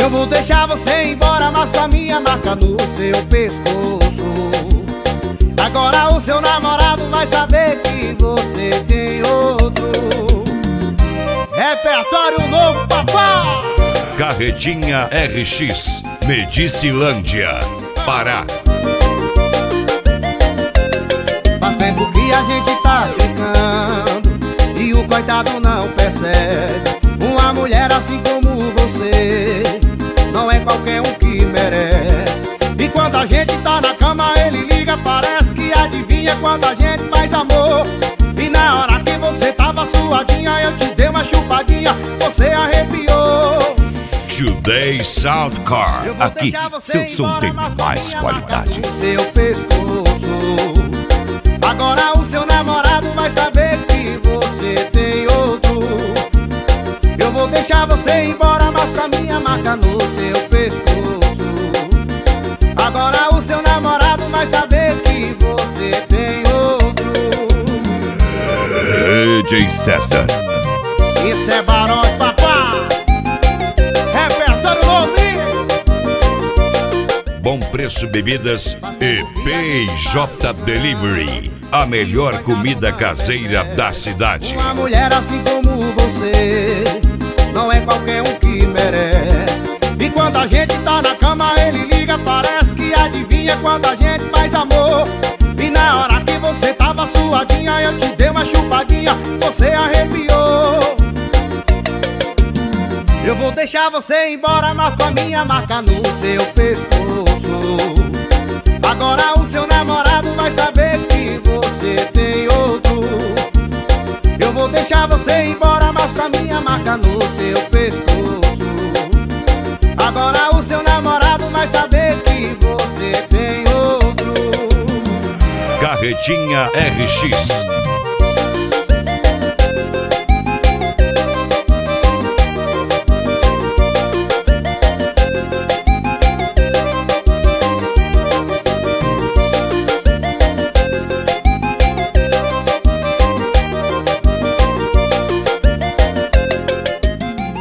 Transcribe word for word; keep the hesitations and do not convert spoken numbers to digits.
Eu vou deixar você ir embora, mas com a minha marca no seu pescoço. Agora o seu namorado vai saber que você tem outro. Repertório novo, papai. Carretinha R X, Medicilândia, Pará. Faz tempo que a gente tá ficando e o coitado não percebe. Uma mulher assim como você não é qualquer um que merece. E quando a gente tá na cama ele liga, parece que adivinha quando a gente faz amor. E na hora que você tava suadinha eu te dei uma chupadinha, você arrepiou. Today Soundcar, aqui seu som tem mais qualidade. Seu pescoço. Agora o seu namorado vai saber que você tem outro. Eu vou deixar você ir embora, mas com a minha marca no seu pescoço. Agora o seu namorado vai saber que você tem outro. D J César. Isso é Barões, papá. Repertório novo. Bom Preço Bebidas e P J Delivery, a melhor comida caseira da cidade. Uma mulher assim como você não é qualquer um que merece. E quando a gente tá na cama ele liga, parece que adivinha quando a gente faz amor. E na hora que você tava suadinha eu te dei uma chupadinha, você arrepiou. Eu vou deixar você ir embora, mas com a minha marca no seu pescoço. Agora o seu namorado vai saber que você tem outro. Eu vou deixar você ir embora, mas com a minha marca no seu pescoço. Agora o seu namorado vai saber que você tem outro. Carretinha R X,